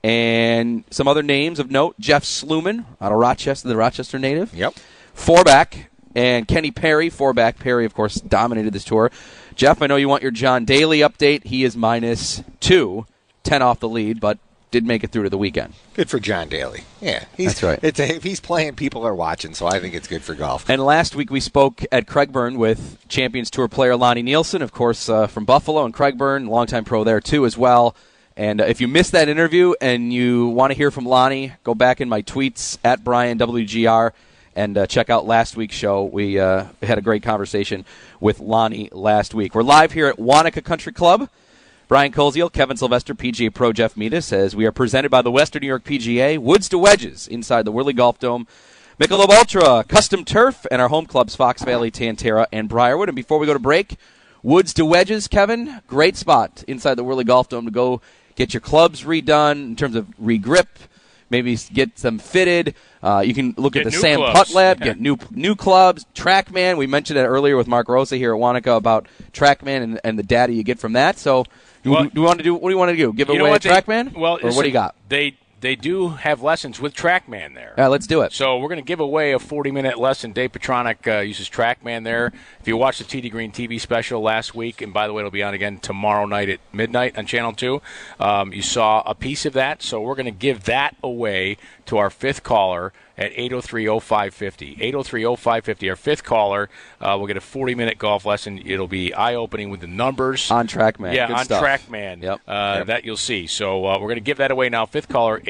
And some other names of note, Jeff Sluman out of Rochester, the Rochester native. Yep. 4 back. And Kenny Perry, 4 back. Perry, of course, dominated this tour. Jeff, I know you want your John Daly update. He is minus 2, 10 off the lead, but did make it through to the weekend. Good for John Daly. Yeah, that's right. If he's playing, people are watching, so I think it's good for golf. And last week we spoke at Craigburn with Champions Tour player Lonnie Nielsen, of course, from Buffalo and Craigburn, longtime pro there too as well. And if you missed that interview and you want to hear from Lonnie, go back in my tweets at BrianWGR and check out last week's show. We had a great conversation with Lonnie last week. We're live here at Wanaka Country Club. Brian Koziel, Kevin Sylvester, PGA Pro Jeff Meadis, as we are presented by the Western New York PGA, Woods to Wedges, inside the Whirly Golf Dome, Michelob Ultra, Custom Turf, and our home clubs, Fox Valley, Tantera, and Briarwood. And before we go to break, Woods to Wedges, Kevin, great spot inside the Whirly Golf Dome to go get your clubs redone in terms of regrip, maybe get them fitted. You can look at the Sam clubs. Putt Lab, get new clubs. TrackMan, we mentioned it earlier with Mark Rosa here at Wanaka about TrackMan and the data you get from that. So, what do you want to do? Give away a TrackMan? Well, or what do you got? They do have lessons with TrackMan there. Let's do it. So we're going to give away a 40-minute lesson. Dave Petronic uses TrackMan there. If you watched the Tee to Green TV special last week, and by the way, it'll be on again tomorrow night at midnight on Channel 2, you saw a piece of that. So we're going to give that away to our fifth caller at 803-0550. 803-0550. Our fifth caller will get a 40-minute golf lesson. It'll be eye-opening with the numbers. On TrackMan. Yeah, Good on stuff. TrackMan. Yep. That you'll see. So we're going to give that away now. Fifth caller,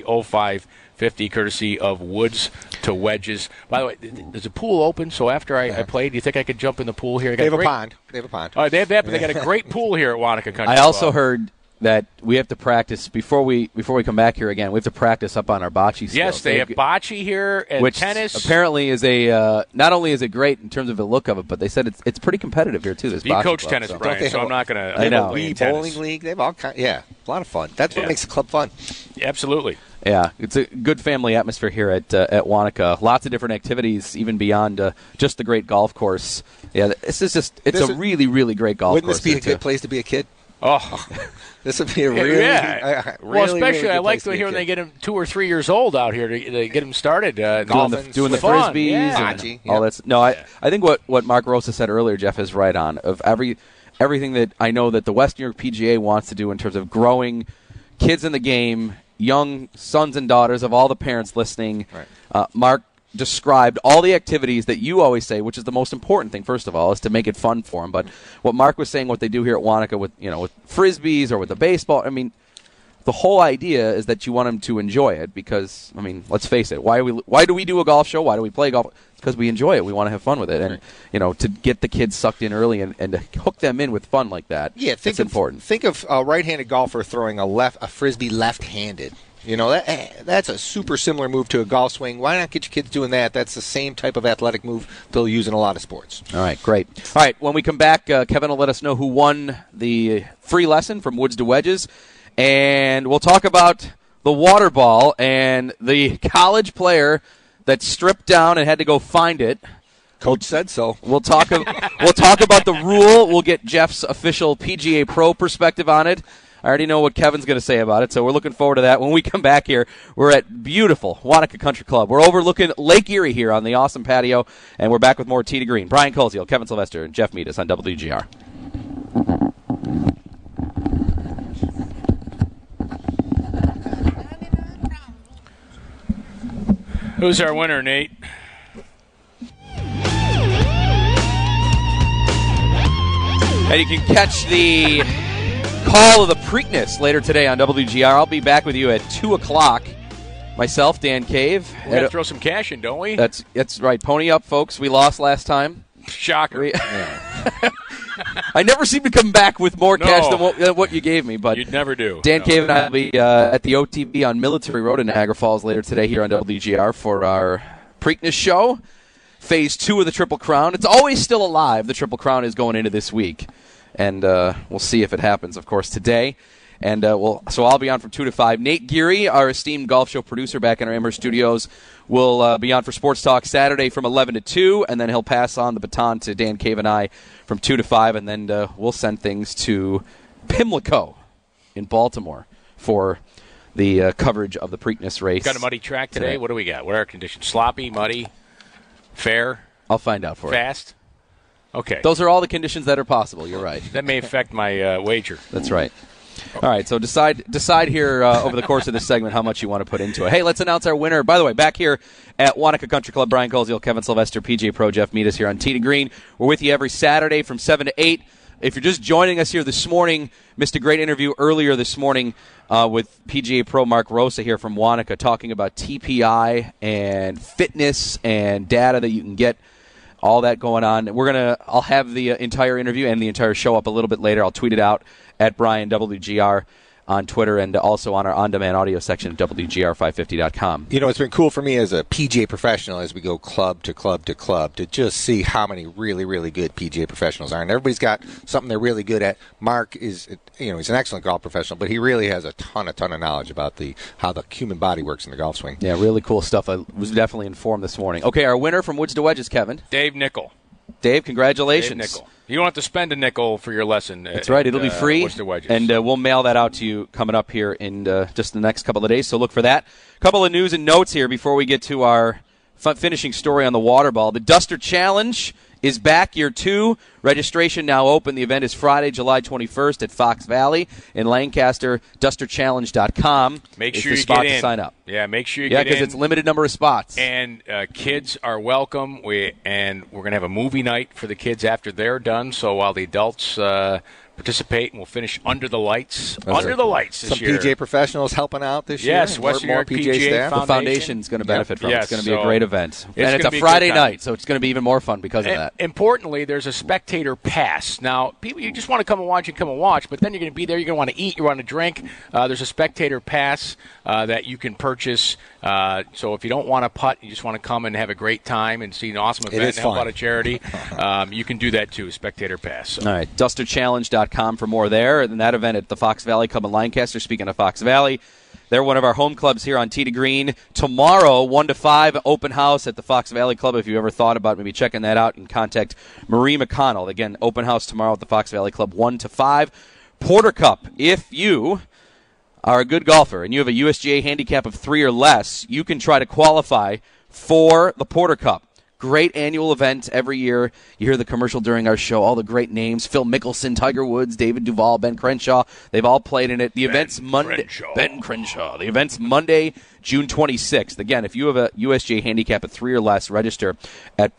803-0550, courtesy of Woods to Wedges. By the way, there's a pool open, so after I played, do you think I could jump in the pool here? They have a pond. All right, they have that, but they got a great pool here at Wanaka Country I also Club. heard that we have to practice before we come back here again. We have to practice up on our bocce skills. Yes, they have bocce here and which tennis. Apparently is a not only is it great in terms of the look of it, but they said it's pretty competitive here too. This you bocce coach club, tennis, so. Brian, so I'm not going to. I know. Bowling league. They have all kinds. Yeah, a lot of fun. That's what makes the club fun. Absolutely. Yeah, it's a good family atmosphere here at Wanaka. Lots of different activities, even beyond just the great golf course. Yeah, it's a really, really great golf course. Wouldn't this be a good place to be a kid? Oh, this would be a really, well, especially I like to hear when they get them 2 or 3 years old out here to get them started doing the frisbees and all that. No, I think what Mark Rosa said earlier, Jeff, is right on. Of everything that I know that the West New York PGA wants to do in terms of growing kids in the game, young sons and daughters of all the parents listening. Right. Mark described all the activities that you always say, which is the most important thing, first of all, is to make it fun for them. But what Mark was saying, what they do here at Wanaka with frisbees or with the baseball, I mean, the whole idea is that you want them to enjoy it because, I mean, let's face it, why do we do a golf show? Why do we play golf? It's because we enjoy it. We want to have fun with it. And, to get the kids sucked in early and to hook them in with fun like that, it's important. Think of a right-handed golfer throwing a frisbee left-handed. That's a super similar move to a golf swing. Why not get your kids doing that? That's the same type of athletic move they'll use in a lot of sports. All right, great. All right, when we come back, Kevin will let us know who won the free lesson from Woods to Wedges, and we'll talk about the water ball and the college player that stripped down and had to go find it. Coach said so. We'll talk about the rule. We'll get Jeff's official PGA Pro perspective on it. I already know what Kevin's going to say about it, so we're looking forward to that. When we come back here, we're at beautiful Wanaka Country Club. We're overlooking Lake Erie here on the awesome patio, and we're back with more Tee to Green. Brian Koziel, Kevin Sylvester, and Jeff Meadus on WGR. Who's our winner, Nate? And you can catch the call of the Preakness later today on WGR. I'll be back with you at 2 o'clock. Myself, Dan Cave. We got to throw some cash in, don't we? That's right. Pony up, folks. We lost last time. Shocker. I never seem to come back with more cash than what you gave me. But you'd never do. Dan Cave and I will be at the OTB on Military Road in Niagara Falls later today here on WGR for our Preakness show. Phase 2 of the Triple Crown. It's always still alive. The Triple Crown is going into this week. And we'll see if it happens, of course, today. And so I'll be on from 2 to 5. Nate Geary, our esteemed golf show producer back in our Amherst studios, will be on for Sports Talk Saturday from 11 to 2, and then he'll pass on the baton to Dan Cave and I from 2 to 5, and then we'll send things to Pimlico in Baltimore for the coverage of the Preakness race. Got a muddy track today. What do we got? What are our conditions? Sloppy, muddy, fair? I'll find out for you. Fast? Okay. Those are all the conditions that are possible. You're right. That may affect my wager. That's right. All right, so decide here over the course of this segment how much you want to put into it. Hey, let's announce our winner. By the way, back here at Wanaka Country Club, Brian Koziel, Kevin Sylvester, PGA Pro, Jeff Meadus here on Tee to Green. We're with you every Saturday from 7 to 8. If you're just joining us here this morning, missed a great interview earlier this morning with PGA Pro Mark Rosa here from Wanaka talking about TPI and fitness and data that you can get. All that going on. I'll have the entire interview and the entire show up a little bit later. I'll tweet it out at Brian WGR. on Twitter and also on our on-demand audio section at WGR550.com. You know, it's been cool for me as a PGA professional as we go club to club to club to just see how many really, really good PGA professionals are. And everybody's got something they're really good at. Mark is, he's an excellent golf professional, but he really has a ton of knowledge about how the human body works in the golf swing. Yeah, really cool stuff. I was definitely informed this morning. Okay, our winner from Woods to Wedges, Kevin. Dave Nickel. Dave, congratulations. Dave Nickel. You don't have to spend a nickel for your lesson. That's right. It'll be free, Woods to Wedges. And we'll mail that out to you coming up here in just the next couple of days, so look for that. A couple of news and notes here before we get to our finishing story on the water ball. The Duster Challenge is back, year 2. Registration now open. The event is Friday, July 21st at Fox Valley in Lancaster. DusterChallenge.com. Make sure is you the spot get in. to sign up. Yeah, make sure you get in. Yeah, because it's limited number of spots. And kids are welcome. We're going to have a movie night for the kids after they're done. So while the adults participate, and we'll finish under the lights. This year. PGA professionals helping out this year. Yes, Western New York PGA staff. The foundation's going to benefit from it. Yes, it's going to be a great event. And it's a be Friday night, so it's going to be even more fun because of that. Importantly, there's a spectator pass. Now, people, you just want to come and watch, but then you're going to be there, you're going to want to eat, you want to drink. There's a spectator pass that you can purchase. So if you don't want to putt, you just want to come and have a great time and see an awesome event and help out a charity, you can do that too, spectator pass. So. All right, DusterChallenge.com for more there. And that event at the Fox Valley Club in Lancaster. Speaking of Fox Valley, they're one of our home clubs here on Tee to Green. Tomorrow, 1 to 5, open house at the Fox Valley Club. If you ever thought about maybe checking that out, and contact Marie McConnell. Again, open house tomorrow at the Fox Valley Club, 1 to 5. Porter Cup. If you are a good golfer and you have a USGA handicap of 3 or less, you can try to qualify for the Porter Cup. Great annual event every year. You hear the commercial during our show, all the great names. Phil Mickelson, Tiger Woods, David Duval, Ben Crenshaw. They've all played in it. The event's Monday. Ben Crenshaw. The event's Monday, June 26th. Again, if you have a USGA handicap of 3 or less, register at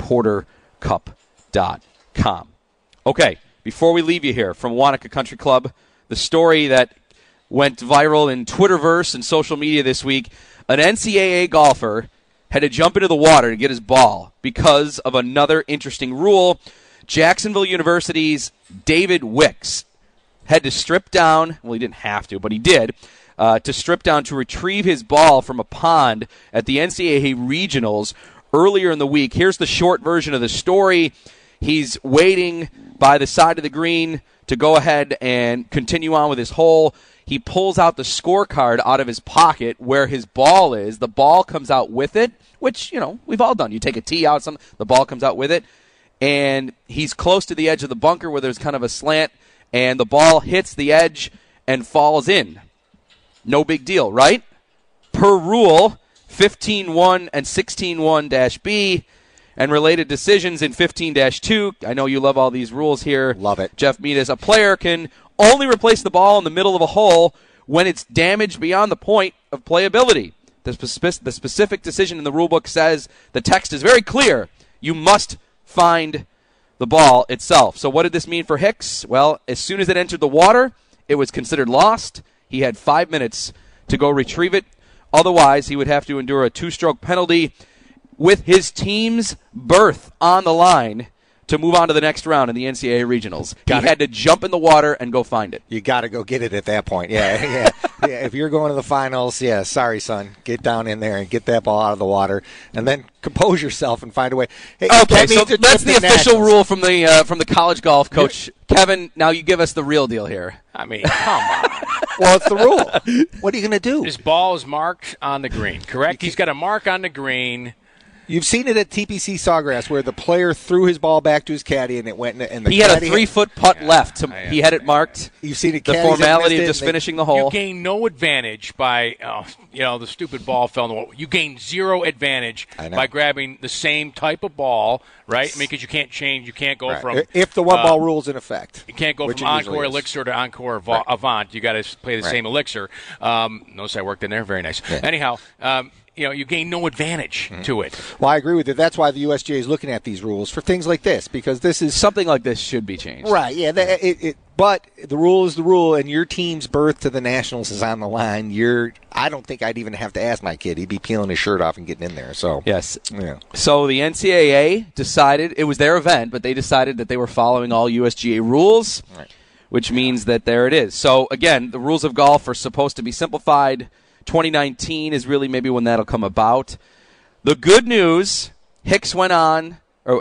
portercup.com. Okay, before we leave you here from Wanaka Country Club, the story that went viral in Twitterverse and social media this week, an NCAA golfer had to jump into the water to get his ball because of another interesting rule. Jacksonville University's David Wicks had to strip down, well, he didn't have to, but he did, to strip down to retrieve his ball from a pond at the NCAA Regionals earlier in the week. Here's the short version of the story. He's waiting by the side of the green to go ahead and continue on with his hole. He pulls out the scorecard out of his pocket where his ball is. The ball comes out with it, which, we've all done. You take a tee out, the ball comes out with it. And he's close to the edge of the bunker where there's kind of a slant, and the ball hits the edge and falls in. No big deal, right? Per rule, 15-1 and 16-1-B, and related decisions in 15-2. I know you love all these rules here. Love it. Jeff Meadis, a player can only replace the ball in the middle of a hole when it's damaged beyond the point of playability. The specific decision in the rulebook says the text is very clear. You must find the ball itself. So what did this mean for Hicks? Well, as soon as it entered the water, it was considered lost. He had 5 minutes to go retrieve it. Otherwise, he would have to endure a 2-stroke penalty with his team's berth on the line to move on to the next round in the NCAA Regionals. He had to jump in the water and go find it. You got to go get it at that point. Yeah. If you're going to the finals, sorry, son. Get down in there and get that ball out of the water, and then compose yourself and find a way. Hey, okay, so that's the official rule from the college golf coach. Kevin, now you give us the real deal here. I mean, come on. Well, it's the rule. What are you going to do? His ball is marked on the green, correct? He's got a mark on the green. You've seen it at TPC Sawgrass where the player threw his ball back to his caddy and it went in. He had a 3-foot putt left. He had it marked. You've seen it. The formality of just finishing the hole. You gain no advantage by, the stupid ball fell in the water. You gain zero advantage by grabbing the same type of ball, right? Because you can't change. You can't go from. If the one ball rule's in effect. You can't go from Encore Elixir to Encore Avant. You got to play the same Elixir. Notice I worked in there. Very nice. Yeah. Anyhow. You gain no advantage to it. Well, I agree with you. That's why the USGA is looking at these rules for things like this, because this is something like this should be changed. Right? Yeah. But the rule is the rule, and your team's berth to the Nationals is on the line. I don't think I'd even have to ask my kid; he'd be peeling his shirt off and getting in there. So yes. Yeah. So the NCAA decided it was their event, but they decided that they were following all USGA rules. Right. which means that there it is. So, again, the rules of golf are supposed to be simplified. 2019 is really maybe when that'll come about. The good news, Wicks went on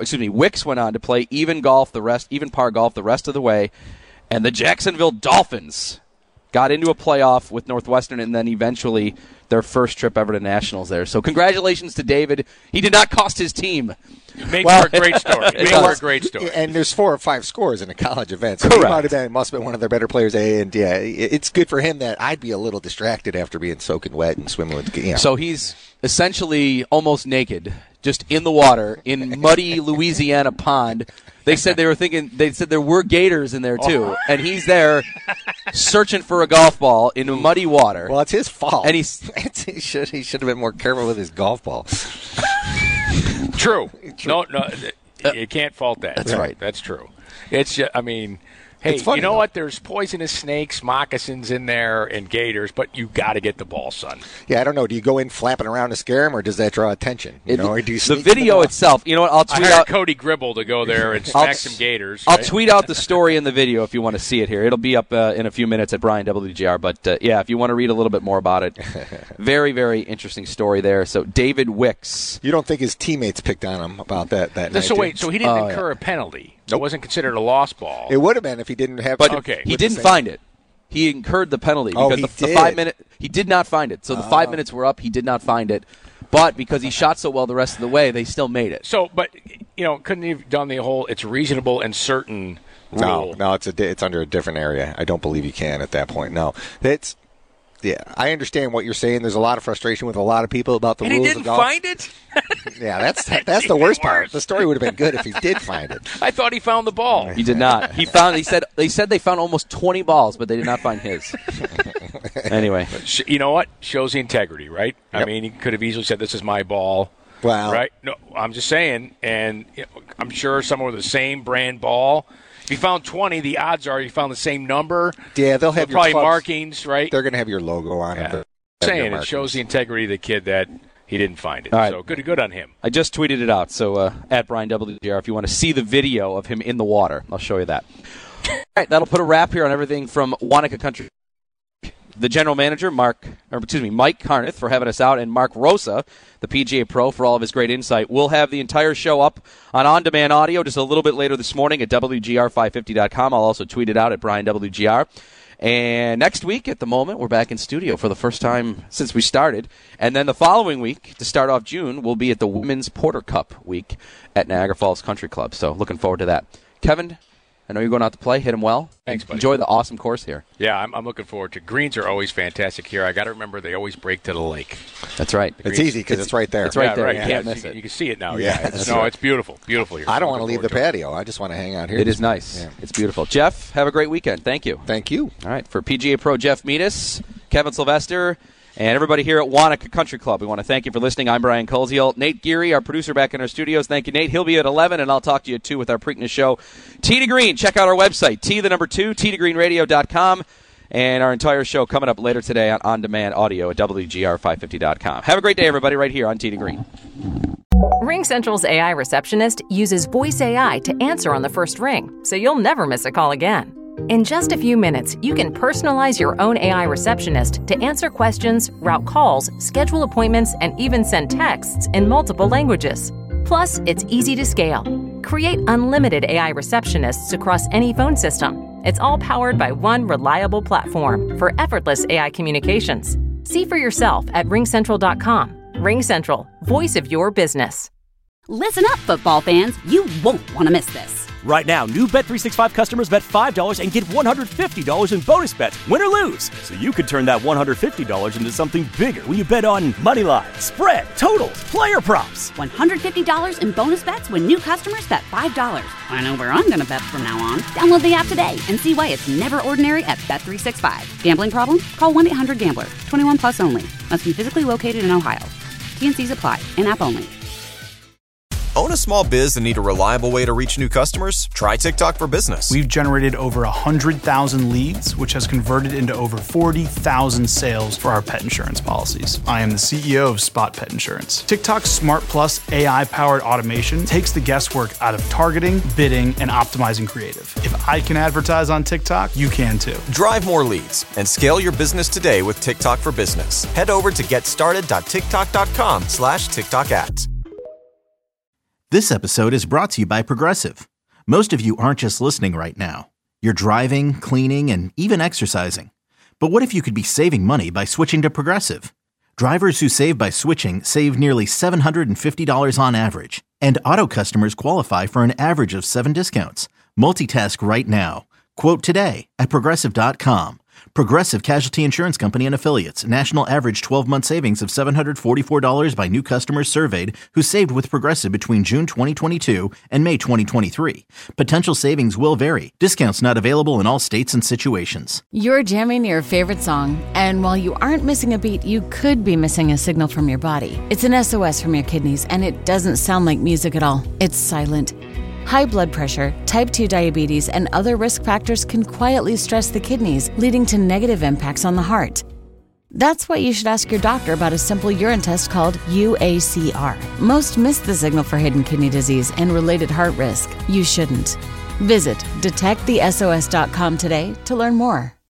to play even par golf the rest of the way, and the Jacksonville Dolphins got into a playoff with Northwestern and then eventually their first trip ever to Nationals there. So congratulations to David. He did not cost his team. Makes for a great story. And there's 4 or 5 scores in a college event. So Correct. He must have been one of their better players. And yeah, it's good for him that I'd be a little distracted after being soaking wet and swimming with. So he's essentially almost naked, just in the water in muddy Louisiana pond. They said there were gators in there too, and he's there searching for a golf ball in muddy water. Well, it's his fault. And he should have been more careful with his golf ball. True. No, you can't fault that. That's right. That's true. It's just, hey, funny, you know though. what? There's poisonous snakes, moccasins in there, and gators, but you got to get the ball, son. Yeah, I don't know. Do you go in flapping around to scare him, or does that draw attention? Or do you the sneak video in itself, you know what? I'll tweet I hired out Cody Gribble to go there and smack some gators. I'll right? tweet out the story in the video if you want to see it here. It'll be up in a few minutes at Brian WGR. But, yeah, if you want to read a little bit more about it, very, very interesting story there. So David Wicks. You don't think his teammates picked on him about that night? So wait, so he didn't incur a penalty. It wasn't considered a lost ball. It would have been if he didn't have. But okay. he didn't find it. He incurred the penalty because the 5 minute he did not find it. So the 5 minutes were up. He did not find it, but because he shot so well the rest of the way, they still made it. So, but couldn't he have done the whole "it's reasonable and certain" rule? No, it's under a different area. I don't believe you can at that point. No, it's. Yeah, I understand what you're saying. There's a lot of frustration with a lot of people about the and rules he didn't of golf. find it? Yeah, that's the worst part. The story would have been good if he did find it. I thought he found the ball. He did not. They said they found almost 20 balls, but they did not find his. Anyway, you know what? Shows the integrity, right? Yep. I mean, he could have easily said, "This is my ball." Wow. Right? No, I'm just saying, and I'm sure someone with the same brand ball. If you found 20, the odds are you found the same number. Yeah, they'll have your probably clubs, markings, right? They're going to have your logo on it. I'm saying it shows the integrity of the kid that he didn't find it. All right. So good on him. I just tweeted it out. So at Brian WGR, if you want to see the video of him in the water, I'll show you that. All right, that'll put a wrap here on everything from Wanaka Country. The general manager, Mike Carneth, for having us out, and Mark Rosa, the PGA Pro, for all of his great insight. We'll have the entire show up on-demand audio just a little bit later this morning at WGR550.com. I'll also tweet it out at Brian WGR. And next week, at the moment, we're back in studio for the first time since we started. And then the following week, to start off June, we'll be at the Women's Porter Cup week at Niagara Falls Country Club. So looking forward to that. Kevin, I know you're going out to play. Hit him well. Thanks, buddy. Enjoy the awesome course here. Yeah, I'm looking forward to. Greens are always fantastic here. I got to remember they always break to the lake. That's right. It's easy because it's right there. It's right there. Right. You can't miss it. You can see it now. Yeah, it's beautiful. Beautiful here. I don't want to leave the patio. I just want to hang out here. It is nice. Yeah. It's beautiful. Jeff, have a great weekend. Thank you. Thank you. All right, for PGA Pro Jeff Meadis, Kevin Sylvester, and everybody here at Wanaka Country Club, we want to thank you for listening. I'm Brian Koziel. Nate Geary, our producer, back in our studios. Thank you, Nate. He'll be at 11, and I'll talk to you at 2 with our Preakness show. Tee to Green. Check out our website, T2, and our entire show coming up later today on-demand audio at WGR550.com. Have a great day, everybody, right here on Tee to Green. RingCentral's AI receptionist uses voice AI to answer on the first ring, so you'll never miss a call again. In just a few minutes, you can personalize your own AI receptionist to answer questions, route calls, schedule appointments, and even send texts in multiple languages. Plus, it's easy to scale. Create unlimited AI receptionists across any phone system. It's all powered by one reliable platform for effortless AI communications. See for yourself at ringcentral.com. RingCentral, voice of your business. Listen up, football fans. You won't want to miss this. Right now, new Bet365 customers bet $5 and get $150 in bonus bets, win or lose. So you could turn that $150 into something bigger when you bet on money line, spread, totals, player props. $150 in bonus bets when new customers bet $5. I know where I'm going to bet from now on. Download the app today and see why it's never ordinary at Bet365. Gambling problem? Call 1-800-GAMBLER. 21 plus only. Must be physically located in Ohio. T&Cs apply. In-app only. Own a small biz and need a reliable way to reach new customers? Try TikTok for Business. We've generated over 100,000 leads, which has converted into over 40,000 sales for our pet insurance policies. I am the CEO of Spot Pet Insurance. TikTok's Smart Plus AI-powered automation takes the guesswork out of targeting, bidding, and optimizing creative. If I can advertise on TikTok, you can too. Drive more leads and scale your business today with TikTok for Business. Head over to getstarted.tiktok.com/TikTok ads. This episode is brought to you by Progressive. Most of you aren't just listening right now. You're driving, cleaning, and even exercising. But what if you could be saving money by switching to Progressive? Drivers who save by switching save nearly $750 on average. And auto customers qualify for an average of 7 discounts. Multitask right now. Quote today at Progressive.com. Progressive Casualty Insurance Company and Affiliates. National average 12-month savings of $744 by new customers surveyed who saved with Progressive between June 2022 and May 2023. Potential savings will vary. Discounts not available in all states and situations. You're jamming your favorite song, and while you aren't missing a beat, you could be missing a signal from your body. It's an SOS from your kidneys, and it doesn't sound like music at all. It's silent. High blood pressure, type 2 diabetes, and other risk factors can quietly stress the kidneys, leading to negative impacts on the heart. That's why you should ask your doctor about a simple urine test called UACR. Most miss the signal for hidden kidney disease and related heart risk. You shouldn't. Visit detectthesos.com today to learn more.